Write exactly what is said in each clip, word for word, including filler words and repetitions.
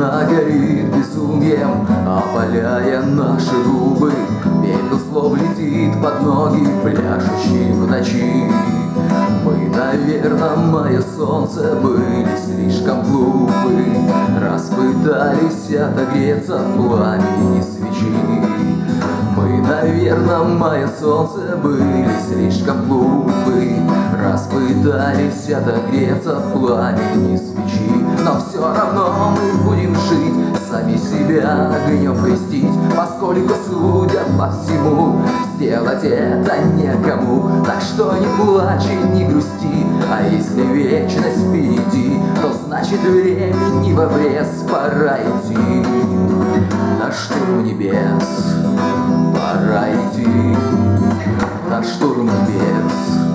Война горит безумием, опаляя наши губы. Пепел слов летит под ноги, пляшущие в ночи. Мы, наверно, мое солнце, были слишком глупы, раз пытались отогреться в пламени свечи. Мы, наверно, мое солнце, были слишком глупы, раз пытались отогреться в пламени свечи. Но все равно мы будем жить, сами себя огнем крестить, поскольку, судя по всему, сделать это некому. Так что не плачь и не грусти, а если вечность впереди, то значит времени в обрез пора идти на штурм небес. Пора идти на штурм небес.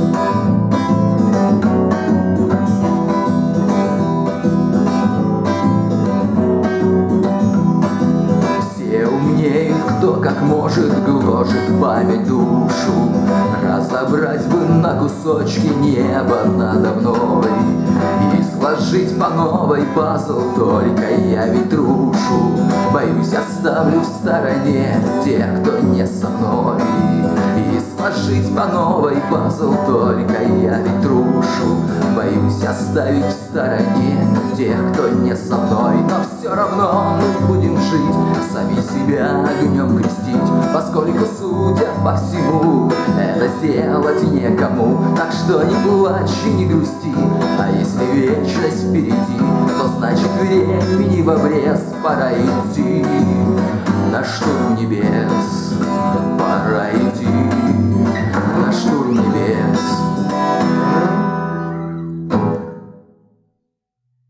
Кто как может гложет память душу, разобрать бы на кусочки небо надо мной и сложить по новой пазл, только я ведь трушу. Боюсь, оставлю в стороне тех, кто не со мной, и сложить по новой пазл, только я ведь трушу. Боюсь оставить в стороне тех, кто не со мной. Но все равно мы будем жить, сами себя огнем крестить, поскольку, судя по всему, это сделать некому. Так что не плачь и не грусти, а если вечность впереди, то значит времени в обрез пора идти на штурм небес. Пора идти